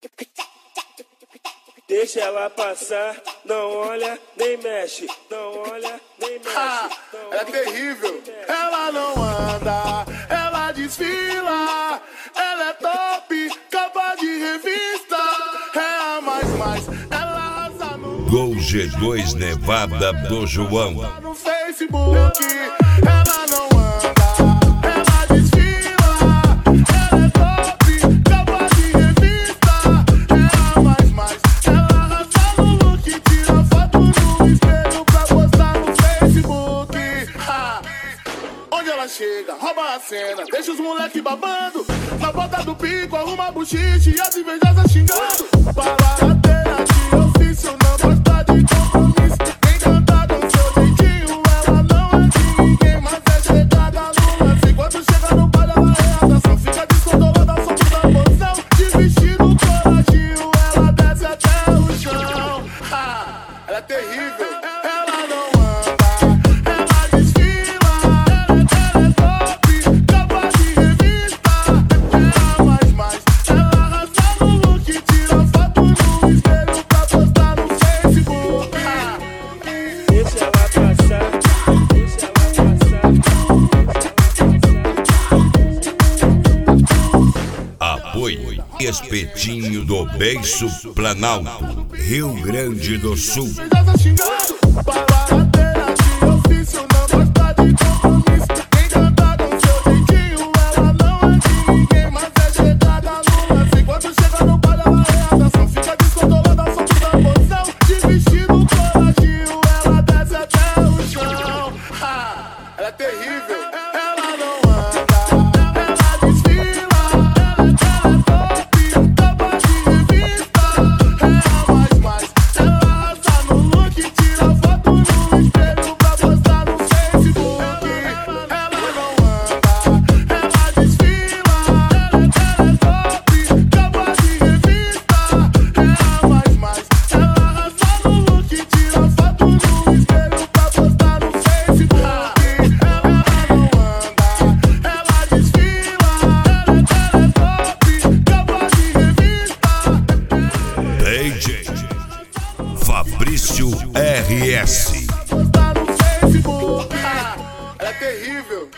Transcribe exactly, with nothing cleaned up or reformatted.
Deixa ela passar, não olha nem mexe, não olha nem mexe. Ah, não é terrível. Ela não anda, ela desfila. Ela é top, capa de revista. É a mais mais, ela arrasa no Gol G dois Nevada do João. no Facebook. Ela não anda, ela desfila. Ela é top, capa de revista. É a mais mais, ela arrasa no look. Tira foto no espelho pra postar no Facebook. Ah, onde ela chega, rouba a cena, deixa os moleque babando. Na bota do pico, arruma buchiche e as invejosas xingando. Baladeira de ofício, não gosta de compromisso. Nem cantar com seu jeitinho, ela não é de ninguém. Mas é chegada no lance, quando chega no baile ela é atração. Fica descontrolada, solta da posição. De vestido coladinho, ela desce até o chão. Ah, ela é terrível, ela não anda, ela desfila. Ela é top, capa de revista. É a mais mais, ela arrasa no look. Tira foto no espelho pra postar no Facebook. Ah, Deixa ela passar, deixa ela passar. Apoio Espetinho do Beiço, Planalto, Rio Grande do Sul. invejosas xingando. Baladeira de ofício, não gosta de compromisso. Nem cantar com seu jeitinho, ela não é de ninguém. Mas é chegada no lance, quando chega no baile ela é atração. Fica descontrolada, solta da posição. De vestido coladinho, ela desce até o chão. Ah, ela é terrível, ela não anda, ela desfila. Ela é top, capa de revista. É a mais mais, ela arrasa no look. Tira foto no espelho pra postar no Facebook. Ela não anda, ela desfila. Ela é top, capa de revista. É a mais mais, ela arrasa no look. Tira foto no espelho pra postar no Facebook. Ela não anda, ela desfila. Ela é top, capa de revista. D J Fabrício R S. Postar no Facebook. Ah, ela é terrível.